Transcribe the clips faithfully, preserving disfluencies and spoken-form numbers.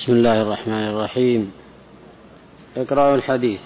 بسم الله الرحمن الرحيم. اقرأوا الحديث.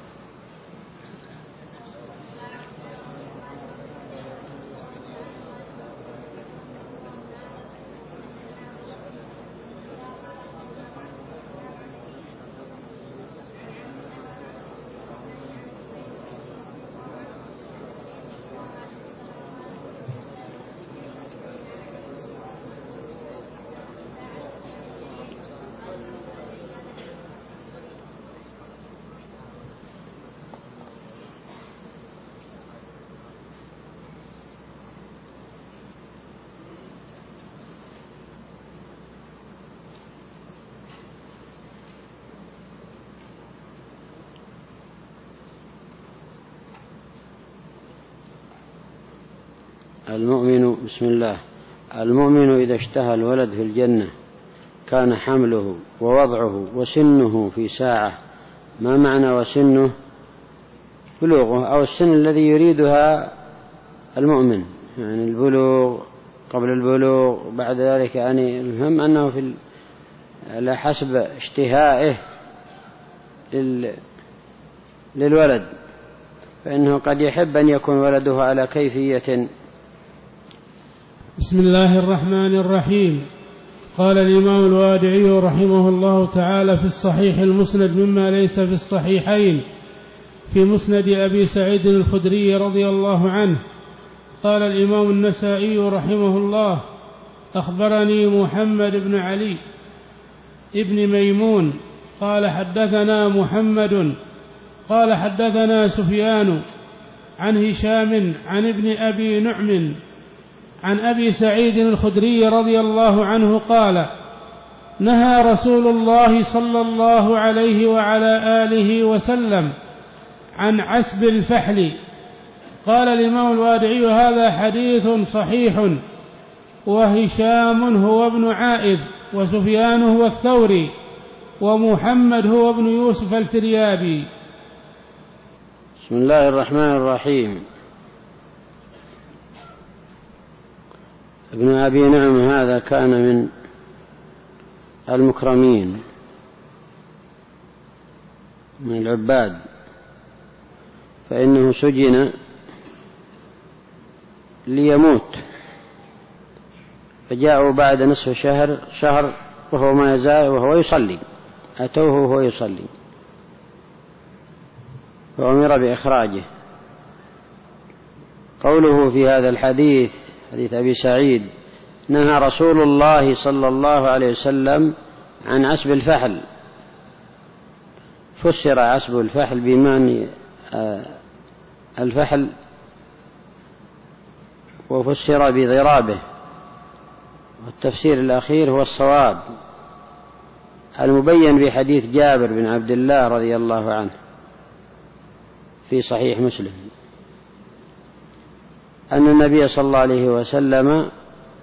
المؤمن بسم الله المؤمن إذا اشتهى الولد في الجنة كان حمله ووضعه وسنه في ساعة. ما معنى وسنه؟ بلوغه أو السن الذي يريدها المؤمن، يعني البلوغ قبل البلوغ بعد ذلك، يعني المهم أنه في على حسب اشتهائه للولد، فإنه قد يحب أن يكون ولده على كيفية. بسم الله الرحمن الرحيم. قال الإمام الوادعي رحمه الله تعالى في الصحيح المسند مما ليس في الصحيحين في مسند أبي سعيد الخدري رضي الله عنه، قال الإمام النسائي رحمه الله: أخبرني محمد بن علي ابن ميمون قال حدثنا محمد قال حدثنا سفيان عن هشام عن ابن أبي نعم عن أبي سعيد الخدري رضي الله عنه قال: نهى رسول الله صلى الله عليه وعلى آله وسلم عن عسب الفحل. قال الإمام الوادعي: هذا حديث صحيح، وهشام هو ابن عائذ، وسفيان هو الثوري، ومحمد هو ابن يوسف الفريابي. بسم الله الرحمن الرحيم. ابن أبي نعم هذا كان من المكرمين من العباد، فإنه سجن ليموت، فجاءوا بعد نصف شهر شهر وهو ما يزال وهو يصلي، أتوه وهو يصلي فأمر بإخراجه. قوله في هذا الحديث حديث أبي سعيد: نهى رسول الله صلى الله عليه وسلم عن عسب الفحل، فسر عسب الفحل بمعنى الفحل، وفسر بضرابه، والتفسير الأخير هو الصواب المبين بحديث جابر بن عبد الله رضي الله عنه في صحيح مسلم أن النبي صلى الله عليه وسلم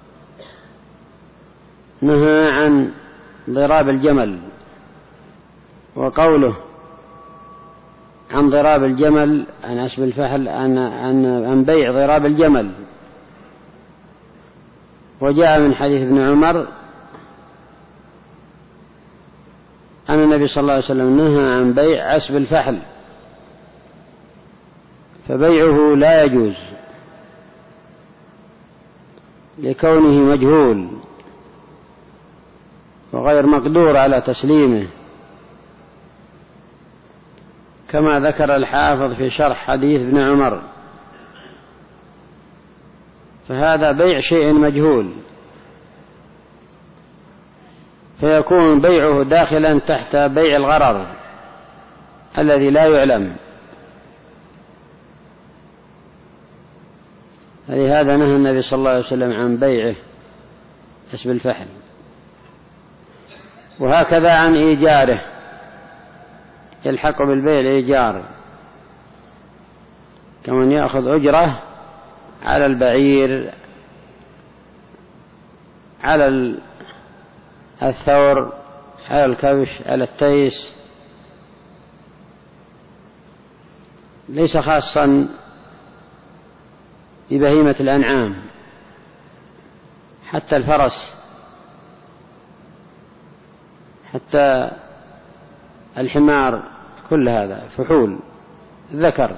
نهى عن ضراب الجمل. وقوله عن ضراب الجمل عن عسب الفحل عن, عن, عن بيع ضراب الجمل. وجاء من حديث ابن عمر أن النبي صلى الله عليه وسلم نهى عن بيع عسب الفحل، فبيعه لا يجوز لكونه مجهول وغير مقدور على تسليمه، كما ذكر الحافظ في شرح حديث ابن عمر. فهذا بيع شيء مجهول، فيكون بيعه داخلا تحت بيع الغرر الذي لا يعلم. لهذا نهى النبي صلى الله عليه وسلم عن بيعه عسب الفحل، وهكذا عن إيجاره، يلحق بالبيع الإيجار، كمن يأخذ أجرة على البعير، على الثور، على الكبش، على التيس، ليس خاصا ببهيمة الأنعام، حتى الفرس حتى الحمار كل هذا فحول ذكر.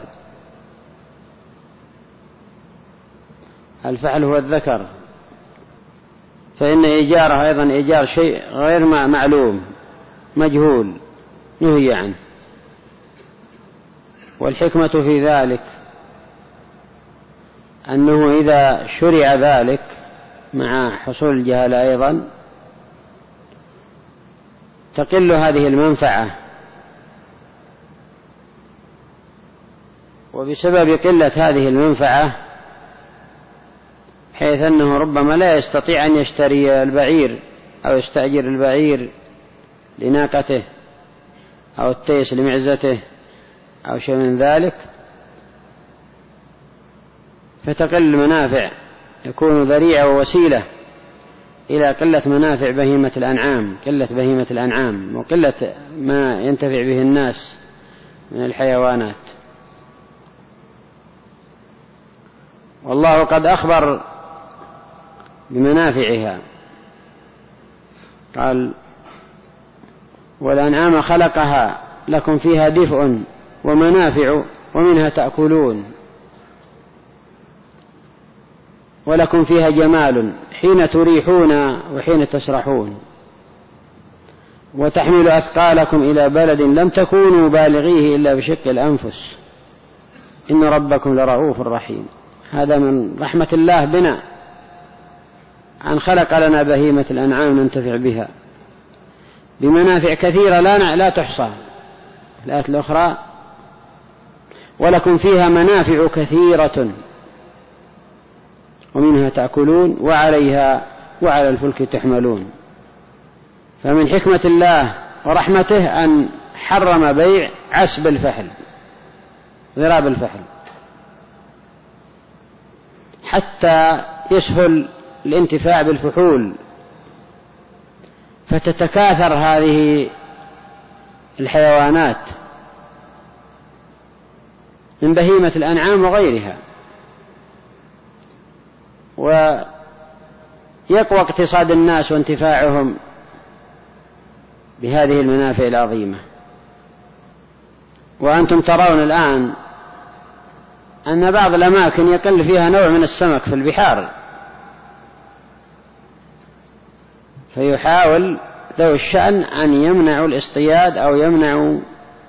الفحل هو الذكر، فإن إيجاره أيضا إيجار شيء غير معلوم مجهول نهي عنه. والحكمة في ذلك أنه إذا شرع ذلك مع حصول الجهالة أيضا تقل هذه المنفعة، وبسبب قلة هذه المنفعة حيث أنه ربما لا يستطيع أن يشتري البعير أو يستأجر البعير لناقته أو التيس لمعزته أو شيء من ذلك، فتقل المنافع، يكون ذريعة ووسيلة إلى قلة منافع بهيمة الأنعام، قلة بهيمة الأنعام وقلة ما ينتفع به الناس من الحيوانات. والله قد أخبر بمنافعها، قال: والأنعام خلقها لكم فيها دفء ومنافع ومنها تأكلون ولكم فيها جمال حين تريحون وحين تسرحون وتحمل أثقالكم إلى بلد لم تكونوا بالغيه إلا بشق الأنفس إن ربكم لرؤوف رحيم. هذا من رحمة الله بنا أن خلق لنا بهيمة الأنعام ننتفع بها بمنافع كثيرة لا لا تحصى. الآية الأخرى: ولكم فيها منافع كثيرة ومنها تأكلون وعليها وعلى الفلك تحملون. فمن حكمة الله ورحمته أن حرم بيع عسب الفحل، ضراب الفحل، حتى يسهل الانتفاع بالفحول، فتتكاثر هذه الحيوانات من بهيمة الأنعام وغيرها، ويقوى اقتصاد الناس وانتفاعهم بهذه المنافع العظيمة. وأنتم ترون الآن أن بعض الأماكن يقل فيها نوع من السمك في البحار، فيحاول ذو الشأن أن يمنعوا الاصطياد أو يمنعوا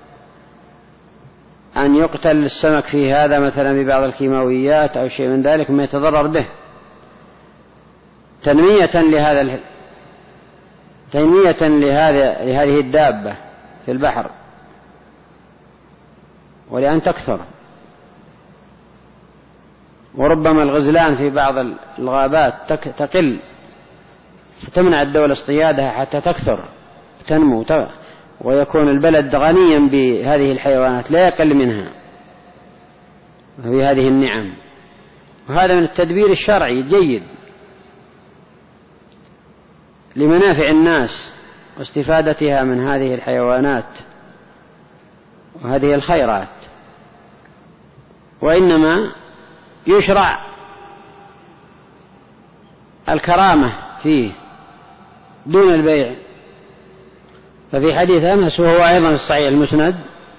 أن يقتل السمك في هذا مثلا ببعض الكيماويات أو شيء من ذلك ما يتضرر به، تنمية لهذا تنمية لهذا لهذه الدابة في البحر ولأن تكثر. وربما الغزلان في بعض الغابات تقل، فتمنع الدولة اصطيادها حتى تكثر تنمو ويكون البلد غنيا بهذه الحيوانات لا يقل منها وفي هذه النعم. وهذا من التدبير الشرعي الجيد لمنافع الناس واستفادتها من هذه الحيوانات وهذه الخيرات. وإنما يشرع الكرامة فيه دون البيع. ففي حديث أنس وهو أيضا في الصحيح المسند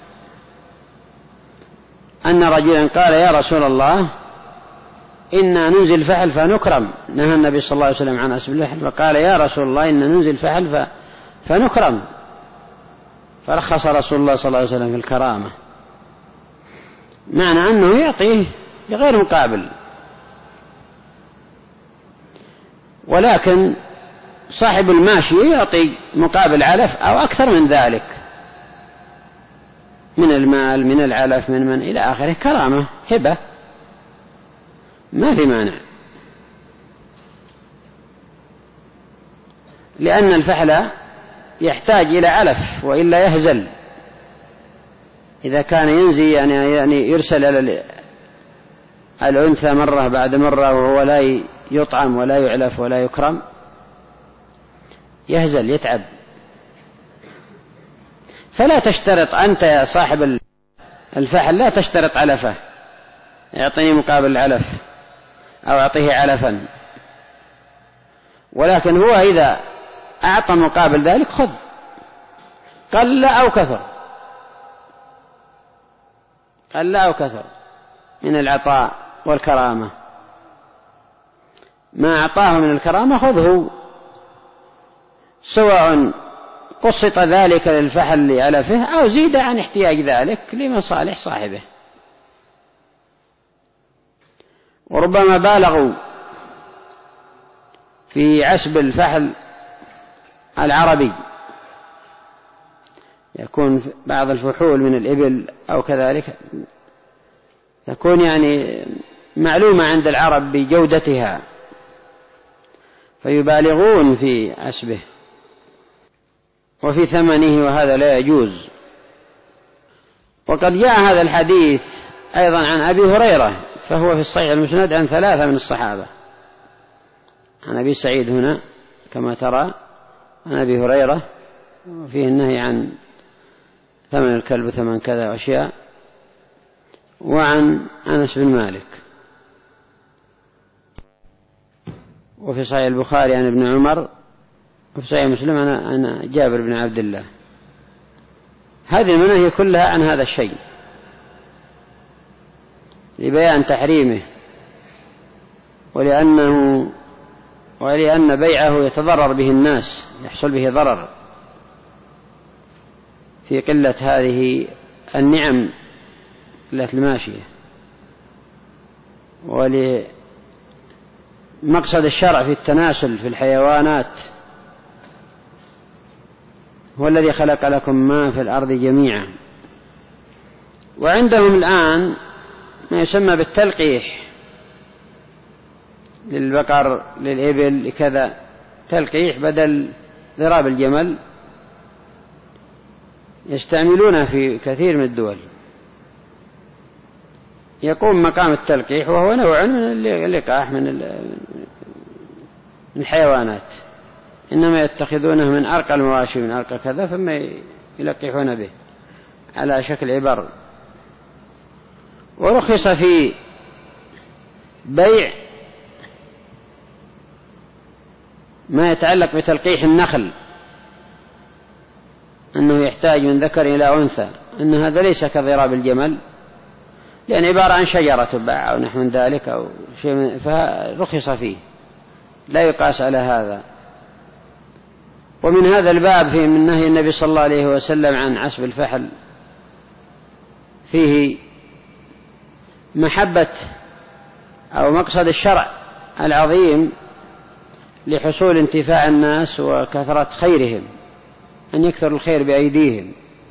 أن رجلا قال: يا رسول الله إنا ننزل الفحل فنكرم. نهى النبي صلى الله عليه وسلم عن أسب الفحل، فقال: يا رسول الله إنا ننزل الفحل فنكرم. فرخص رسول الله صلى الله عليه وسلم في الكرامة، معنى أنه يعطيه بغير مقابل. ولكن صاحب الماشي يعطي مقابل علف أو أكثر من ذلك من المال من العلف من من إلى آخره، كرامة هبة ما في مانع، لأن الفحل يحتاج إلى علف وإلا يهزل. إذا كان ينزي يعني, يعني يرسل إلى الأنثى مرة بعد مرة وهو لا يطعم ولا يعلف ولا يكرم يهزل يتعب. فلا تشترط أنت يا صاحب الفحل، لا تشترط علفه، يعطيني مقابل العلف أو أعطيه علفا، ولكن هو إذا أعطى مقابل ذلك خذ قل أو كثر، قل أو كثر من العطاء والكرامة. ما أعطاه من الكرامة خذه، سواء قسط ذلك للفحل لألفه أو زيد عن احتياج ذلك لمصالح صاحبه. وربما بالغوا في عسب الفحل العربي، يكون بعض الفحول من الإبل أو كذلك تكون يعني معلومة عند العرب بجودتها فيبالغون في عسبه وفي ثمنه، وهذا لا يجوز. وقد جاء هذا الحديث أيضا عن أبي هريرة، فهو في الصحيح المسند عن ثلاثة من الصحابة، عن أبي سعيد هنا كما ترى، عن أبي هريرة وفيه النهي عن ثمن الكلب ثمن كذا وأشياء، وعن أنس بن مالك. وفي صحيح البخاري عن ابن عمر، وفي صحيح مسلم عن جابر بن عبد الله. هذه المناهي كلها عن هذا الشيء لبيان تحريمه، ولأنه ولأن بيعه يتضرر به الناس، يحصل به ضرر في قلة هذه النعم، قلة الماشية. ولمقصد الشرع في التناسل في الحيوانات، هو الذي خلق لكم ما في الأرض جميعا. وعندهم الآن ما يسمى بالتلقيح للبقر للإبل لكذا، تلقيح بدل ضراب الجمل، يستعملونه في كثير من الدول، يقوم مقام التلقيح، وهو نوع من اللقاح من الحيوانات، إنما يتخذونه من أرقى المواشي من أرقى كذا، ثم يلقحون به على شكل عبر. ورخص في بيع ما يتعلق بتلقيح النخل، أنه يحتاج من ذكر إلى أنثى، أن هذا ليس كضراب الجمل، لأن عبارة عن شجرة تباع أو نحو من ذلك أو شيء، فرخص فيه، لا يقاس على هذا. ومن هذا الباب في من نهي النبي صلى الله عليه وسلم عن عسب الفحل فيه محبة أو مقصد الشرع العظيم لحصول انتفاع الناس وكثرة خيرهم، أن يكثر الخير بأيديهم،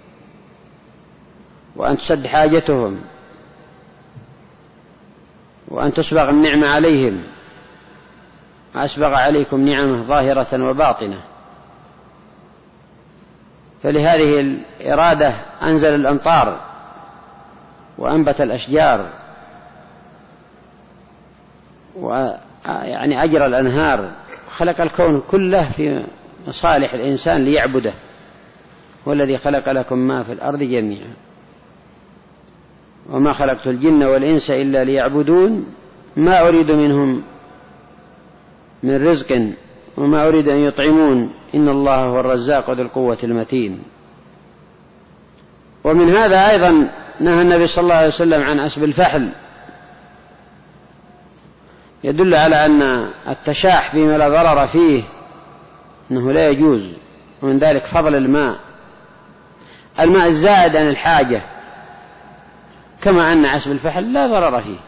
وأن تسد حاجتهم، وأن تسبغ النعمة عليهم، وأسبغ عليكم نعمه ظاهرة وباطنة. فلهذه الإرادة أنزل الأمطار وأنبت الأشجار، ويعني أجرى الأنهار، خلق الكون كله في مصالح الإنسان ليعبده، والذي خلق لكم ما في الأرض جميعا. وما خلقت الجن والإنس إلا ليعبدون ما أريد منهم من رزق وما أريد أن يطعمون إن الله هو الرزاق ذو القوة المتين. ومن هذا أيضا نهى النبي صلى الله عليه وسلم عن أسب الفحل، يدل على أن التشاح فيما لا ضرر فيه أنه لا يجوز. ومن ذلك فضل الماء، الماء الزائد عن الحاجة، كما أن عسب الفحل لا ضرر فيه،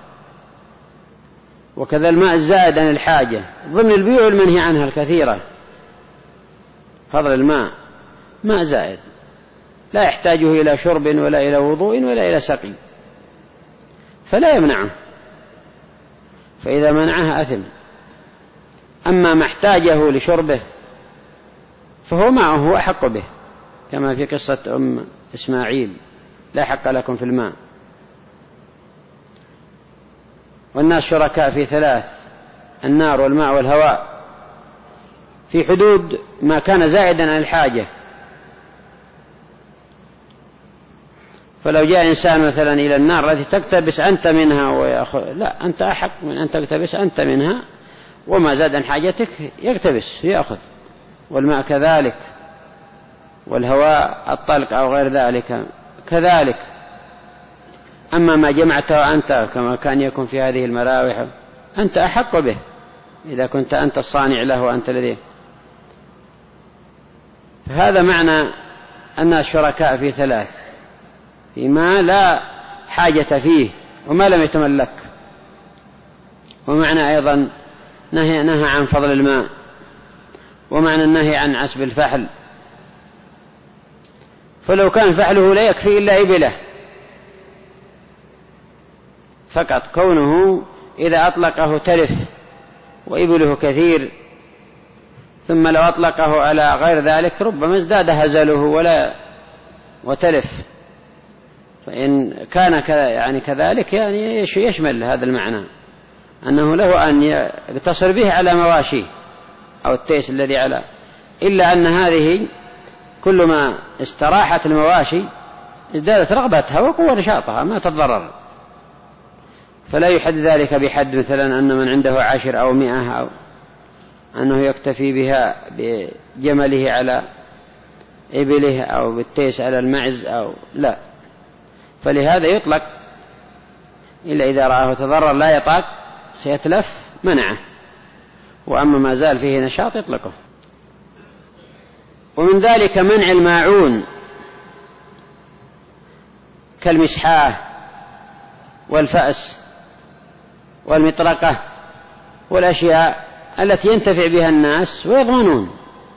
وكذا الماء الزائد عن الحاجة ضمن البيوع المنهي عنها الكثيرة. فضل الماء ماء زائد لا يحتاجه إلى شرب ولا إلى وضوء ولا إلى سقي، فلا يمنعه، فإذا منعها أثم. أما ما احتاجه لشربه فهو معه هو أحق به، كما في قصة أم إسماعيل لا حق لكم في الماء. والناس شركاء في ثلاث: النار والماء والهواء، في حدود ما كان زائدا عن الحاجة. فلو جاء إنسان مثلا إلى النار التي تقتبس أنت منها ويأخذ، لا، أنت أحق من أن تقتبس أنت منها، وما زاد عن حاجتك يقتبس يأخذ. والماء كذلك، والهواء الطلق أو غير ذلك كذلك. أما ما جمعته أنت كما كان يكون في هذه المراوح أنت أحق به إذا كنت أنت الصانع له وأنت الذي. فهذا معنى أن الشركاء في ثلاث: فيما لا حاجة فيه وما لم يتملك. ومعنى أيضا نهي, نهى عن فضل الماء، ومعنى النهي عن عسب الفحل. فلو كان فحله لا يكفي إلا إبله فقط، كونه إذا أطلقه تلف وإبله كثير، ثم لو أطلقه على غير ذلك ربما ازداد هزله ولا وتلف. فإن كان يعني كذلك يعني يشمل هذا المعنى أنه له أن يقتصر به على مواشيه أو التيس الذي على، إلا أن هذه كل ما استراحت المواشي ازدادت رغبتها وقوة نشاطها ما تضرر، فلا يحد ذلك بحد مثلا أن من عنده عشر أو مئة أو أنه يكتفي بها بجمله على إبله أو بالتيس على المعز أو لا. فلهذا يطلق إلا إذا رآه تضرر لا يطاق سيتلف منعه، وأما ما زال فيه نشاط يطلقه. ومن ذلك منع الماعون كالمسحاه والفأس والمطرقة والأشياء التي ينتفع بها الناس ويضمنون،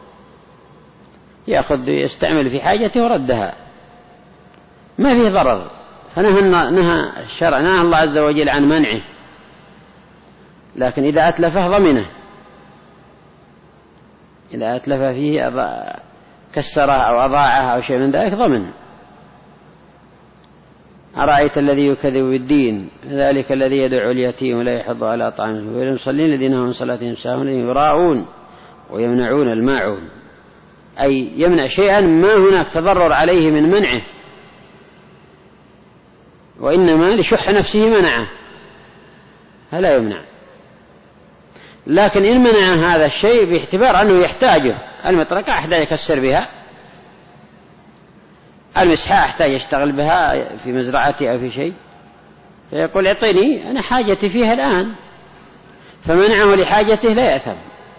يأخذ يستعمل في حاجته وردها ما فيه ضرر. فنهى نهى الشرع نهى الله عز وجل عن منعه، لكن إذا أتلفه ضمنه، إذا أتلف فيه كسره أو أضاعه أو شيء من ذلك ضمن. أرأيت الذي يكذب بالدين ذلك الذي يدعو اليتيم ولا يحض على طعامه والمصلين الذين هم صلاتهم ساهون يراءون ويمنعون الماعون، أي يمنع شيئا ما هناك تضرر عليه من منعه، وإنما لشح نفسه منعه فلا يمنع. لكن إن منع هذا الشيء باعتبار أنه يحتاجه، المطرقة أحتاج يكسر بها، المسحاء أحتاج يشتغل بها في مزرعتي أو في شيء، فيقول اعطيني أنا حاجتي فيها الآن، فمنعه لحاجته لا يأثم،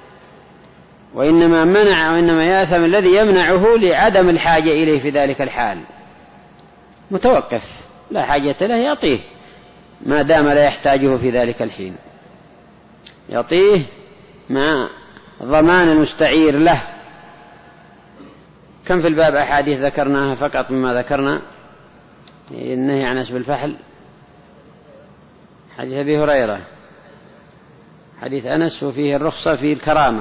وإنما منع وإنما يأثم الذي يمنعه لعدم الحاجة إليه في ذلك الحال، متوقف لا حاجة له يعطيه ما دام لا يحتاجه في ذلك الحين، يعطيه مع ضمان المستعير له. كم في الباب أحاديث ذكرناها فقط مما ذكرنا النهي عن عسب الفحل: حديث أبي هريرة، حديث أنس وفيه الرخصة في الكرامة،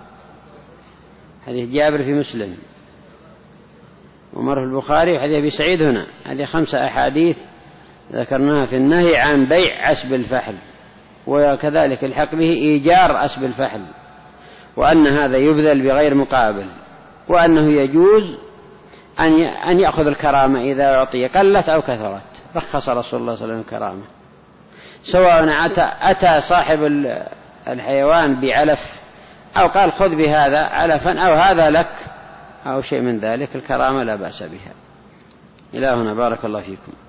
حديث جابر في مسلم، ومر في البخاري، وحديث أبي سعيد هنا. هذه خمسة أحاديث ذكرناها في النهي عن بيع عسب الفحل، وكذلك الحق به إيجار عسب الفحل، وأن هذا يبذل بغير مقابل، وأنه يجوز أن يأخذ الكرامة إذا أعطي قلت أو كثرت. رخص رسول الله صلى الله عليه وسلم الكرامة، سواء أتى, أتى صاحب الحيوان بعلف أو قال خذ بهذا علفا أو هذا لك أو شيء من ذلك، الكرامة لا بأس بها. إلى هنا بارك الله فيكم.